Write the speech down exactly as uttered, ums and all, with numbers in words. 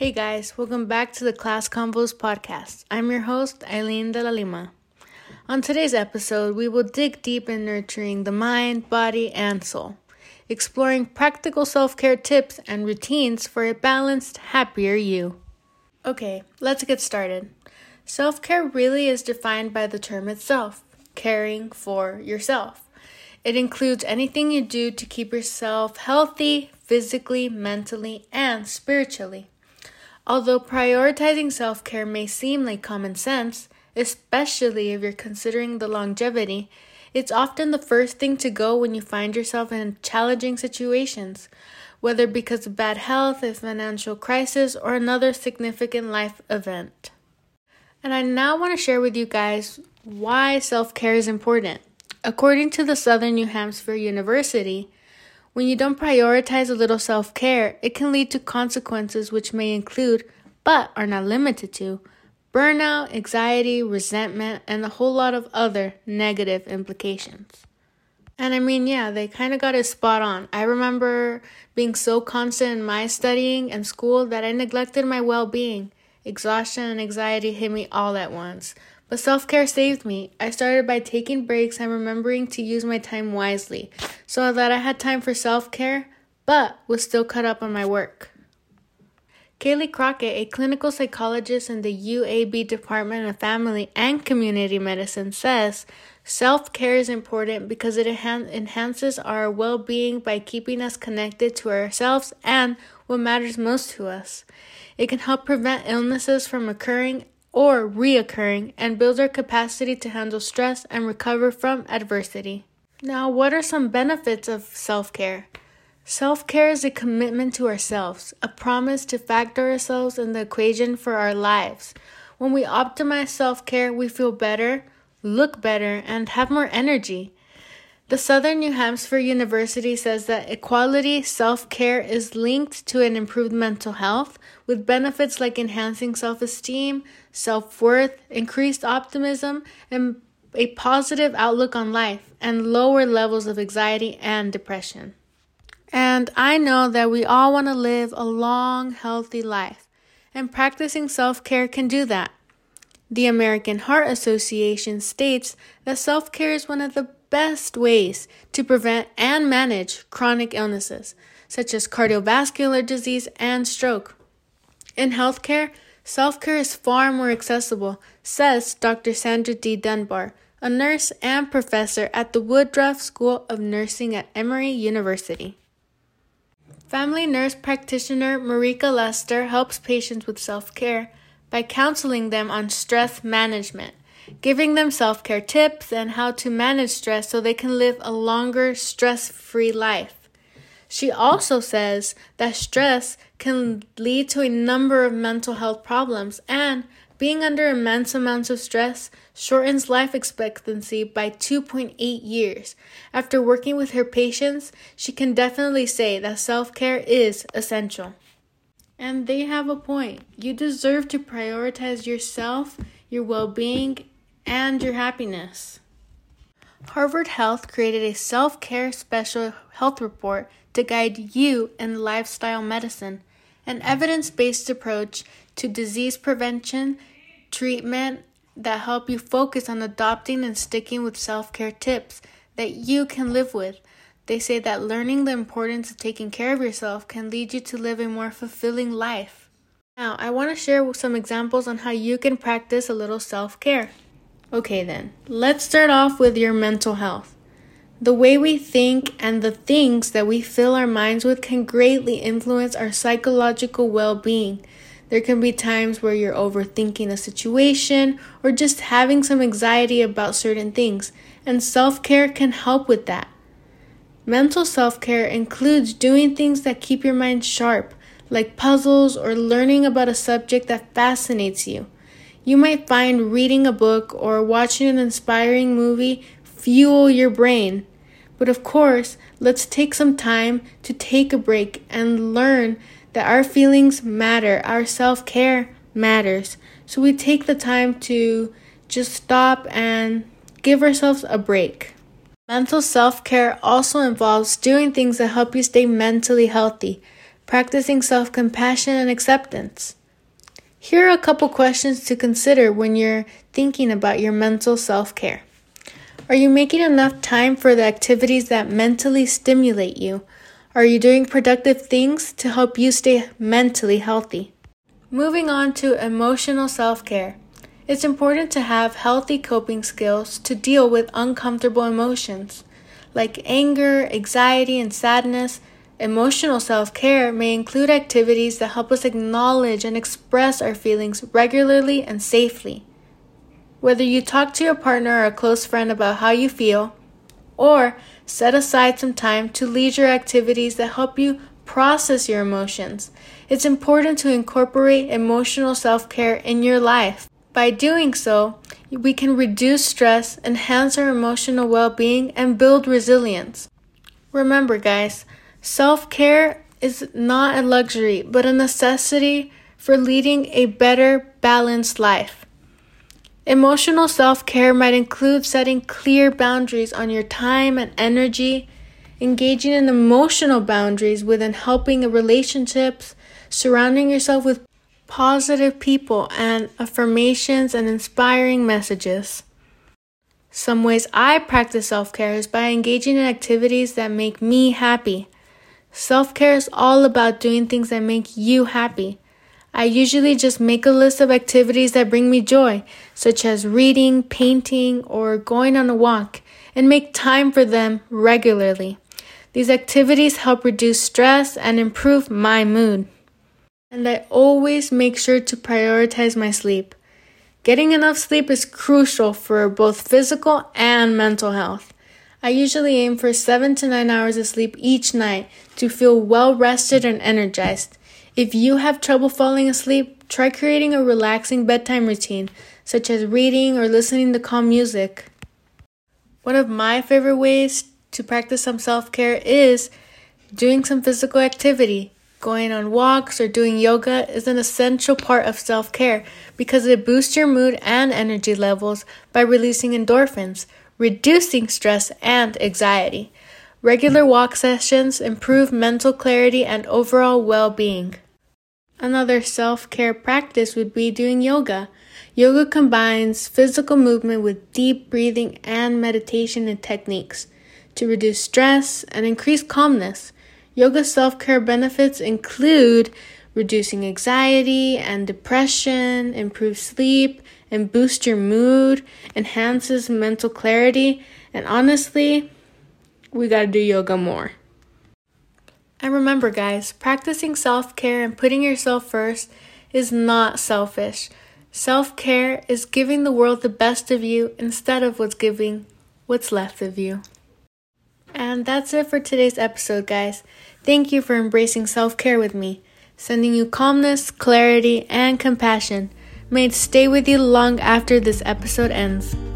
Hey guys, welcome back to the Class Combos podcast. I'm your host, Eileen de la Lima. On today's episode, we will dig deep in nurturing the mind, body, and soul, exploring practical self-care tips and routines for a balanced, happier you. Okay, let's get started. Self-care really is defined by the term itself, caring for yourself. It includes anything you do to keep yourself healthy, physically, mentally, and spiritually. Although prioritizing self-care may seem like common sense, especially if you're considering the longevity, it's often the first thing to go when you find yourself in challenging situations, whether because of bad health, a financial crisis, or another significant life event. And I now want to share with you guys why self-care is important. According to the Southern New Hampshire University, when you don't prioritize a little self-care, it can lead to consequences which may include, but are not limited to, burnout, anxiety, resentment, and a whole lot of other negative implications. And I mean, yeah, they kind of got it spot on. I remember being so constant in my studying and school that I neglected my well-being. Exhaustion and anxiety hit me all at once. But self-care saved me. I started by taking breaks and remembering to use my time wisely so that I had time for self-care, but was still caught up on my work. Kaylee Crockett, a clinical psychologist in the U A B Department of Family and Community Medicine, says self-care is important because it enhan- enhances our well-being by keeping us connected to ourselves and what matters most to us. It can help prevent illnesses from occurring or reoccurring, and builds our capacity to handle stress and recover from adversity. Now, what are some benefits of self-care? Self-care is a commitment to ourselves, a promise to factor ourselves in the equation for our lives. When we optimize self-care, we feel better, look better, and have more energy. The Southern New Hampshire University says that equality self-care is linked to an improved mental health, with benefits like enhancing self-esteem, self-worth, increased optimism, and a positive outlook on life, and lower levels of anxiety and depression. And I know that we all want to live a long, healthy life, and practicing self-care can do that. The American Heart Association states that self-care is one of the best ways to prevent and manage chronic illnesses, such as cardiovascular disease and stroke. In healthcare, self-care is far more accessible, says Doctor Sandra D. Dunbar, a nurse and professor at the Woodruff School of Nursing at Emory University. Family nurse practitioner Marika Lester helps patients with self-care by counseling them on stress management, giving them self-care tips and how to manage stress so they can live a longer, stress-free life. She also says that stress can lead to a number of mental health problems, and being under immense amounts of stress shortens life expectancy by two point eight years. After working with her patients, she can definitely say that self-care is essential. And they have a point. You deserve to prioritize yourself, your well-being, and your happiness. Harvard Health created a self-care special health report to guide you in lifestyle medicine, an evidence-based approach to disease prevention, treatment that help you focus on adopting and sticking with self-care tips that you can live with. They say that learning the importance of taking care of yourself can lead you to live a more fulfilling life. Now, I want to share some examples on how you can practice a little self-care. Okay then, let's start off with your mental health. The way we think and the things that we fill our minds with can greatly influence our psychological well-being. There can be times where you're overthinking a situation or just having some anxiety about certain things, and self-care can help with that. Mental self-care includes doing things that keep your mind sharp, like puzzles or learning about a subject that fascinates you. You might find reading a book or watching an inspiring movie fuel your brain. But of course, let's take some time to take a break and learn that our feelings matter, our self-care matters. So we take the time to just stop and give ourselves a break. Mental self-care also involves doing things that help you stay mentally healthy. practicing self-compassion and acceptance. Here are a couple questions to consider when you're thinking about your mental self-care. Are you making enough time for the activities that mentally stimulate you? Are you doing productive things to help you stay mentally healthy? Moving on to emotional self-care. It's important to have healthy coping skills to deal with uncomfortable emotions, like anger, anxiety, and sadness. Emotional self-care may include activities that help us acknowledge and express our feelings regularly and safely. Whether you talk to your partner or a close friend about how you feel, or set aside some time to leisure activities that help you process your emotions, it's important to incorporate emotional self-care in your life. By doing so, we can reduce stress, enhance our emotional well-being, and build resilience. Remember, guys, self-care is not a luxury, but a necessity for leading a better, balanced life. Emotional self-care might include setting clear boundaries on your time and energy, engaging in emotional boundaries within helping relationships, surrounding yourself with positive people, and affirmations and inspiring messages. Some ways I practice self-care is by engaging in activities that make me happy. Self-care is all about doing things that make you happy. I usually just make a list of activities that bring me joy, such as reading, painting, or going on a walk, and make time for them regularly. These activities help reduce stress and improve my mood. And I always make sure to prioritize my sleep. Getting enough sleep is crucial for both physical and mental health. I usually aim for seven to nine hours of sleep each night to feel well rested and energized. If you have trouble falling asleep, try creating a relaxing bedtime routine, such as reading or listening to calm music. One of my favorite ways to practice some self-care is doing some physical activity. Going on walks or doing yoga is an essential part of self-care because it boosts your mood and energy levels by releasing endorphins, reducing stress and anxiety. Regular walk sessions improve mental clarity and overall well-being. Another self-care practice would be doing yoga. Yoga combines physical movement with deep breathing and meditation and techniques to reduce stress and increase calmness. Yoga self-care benefits include reducing anxiety and depression, improve sleep, and boost your mood, enhances mental clarity, and honestly, we gotta do yoga more. And remember, guys, practicing self-care and putting yourself first is not selfish. Self-care is giving the world the best of you instead of what's giving what's left of you. And that's it for today's episode, guys. Thank you for embracing self-care with me, sending you calmness, clarity, and compassion. May it stay with you long after this episode ends.